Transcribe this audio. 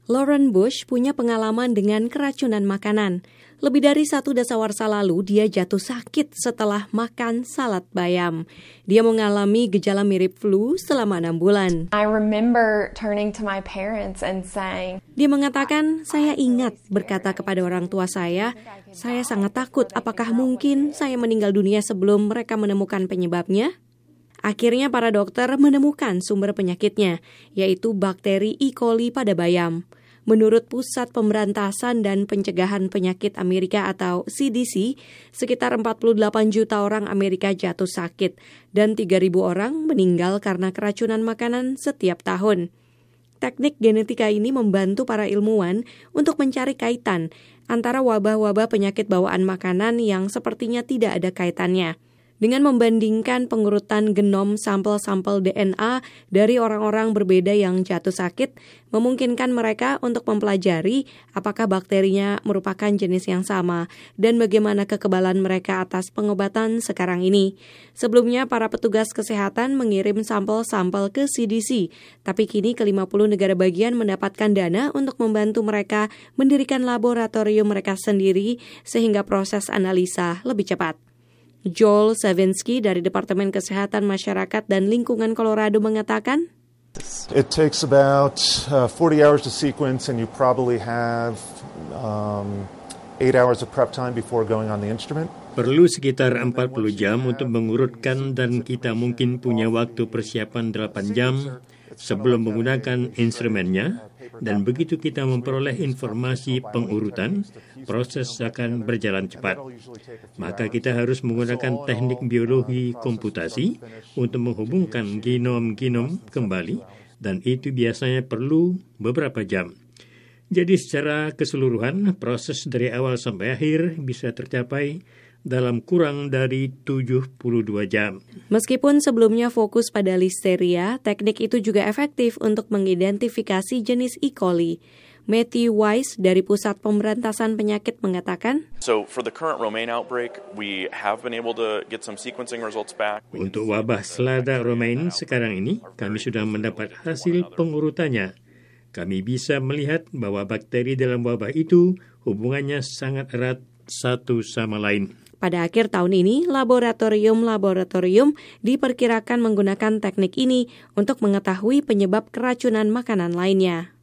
Lauren Bush punya pengalaman dengan keracunan makanan. Lebih dari 1 dasawarsa lalu, dia jatuh sakit setelah makan salad bayam. Dia mengalami gejala mirip flu selama 6 bulan. I remember turning to my parents and saying, Dia mengatakan, saya ingat berkata kepada orang tua saya sangat takut apakah mungkin saya meninggal dunia sebelum mereka menemukan penyebabnya? Akhirnya para dokter menemukan sumber penyakitnya, yaitu bakteri E. coli pada bayam. Menurut Pusat Pemberantasan dan Pencegahan Penyakit Amerika atau CDC, sekitar 48 juta orang Amerika jatuh sakit dan 3.000 orang meninggal karena keracunan makanan setiap tahun. Teknik genetika ini membantu para ilmuwan untuk mencari kaitan antara wabah-wabah penyakit bawaan makanan yang sepertinya tidak ada kaitannya. Dengan membandingkan pengurutan genom sampel-sampel DNA dari orang-orang berbeda yang jatuh sakit, memungkinkan mereka untuk mempelajari apakah bakterinya merupakan jenis yang sama dan bagaimana kekebalan mereka atas pengobatan sekarang ini. Sebelumnya, para petugas kesehatan mengirim sampel-sampel ke CDC, tapi kini ke-50 negara bagian mendapatkan dana untuk membantu mereka mendirikan laboratorium mereka sendiri sehingga proses analisa lebih cepat. Joel Savinsky dari Departemen Kesehatan Masyarakat dan Lingkungan Colorado mengatakan, It takes about 40 hours to sequence and you probably have 8 hours of prep time before going on the instrument. Perlu sekitar 40 jam untuk mengurutkan dan kita mungkin punya waktu persiapan 8 jam sebelum menggunakan instrumennya. Dan begitu kita memperoleh informasi pengurutan, proses akan berjalan cepat. Maka kita harus menggunakan teknik biologi komputasi untuk menghubungkan genom-genom kembali, dan itu biasanya perlu beberapa jam. Jadi secara keseluruhan, proses dari awal sampai akhir bisa tercapai dalam kurang dari 72 jam. Meskipun sebelumnya fokus pada listeria, teknik itu juga efektif untuk mengidentifikasi jenis E. coli. Matthew Weiss dari Pusat Pemberantasan Penyakit mengatakan, So for the current romaine outbreak, we have been able to get some sequencing results back. Untuk wabah selada romaine sekarang ini, kami sudah mendapat hasil pengurutannya. Kami bisa melihat bahwa bakteri dalam wabah itu hubungannya sangat erat satu sama lain. Pada akhir tahun ini, laboratorium diperkirakan menggunakan teknik ini untuk mengetahui penyebab keracunan makanan lainnya.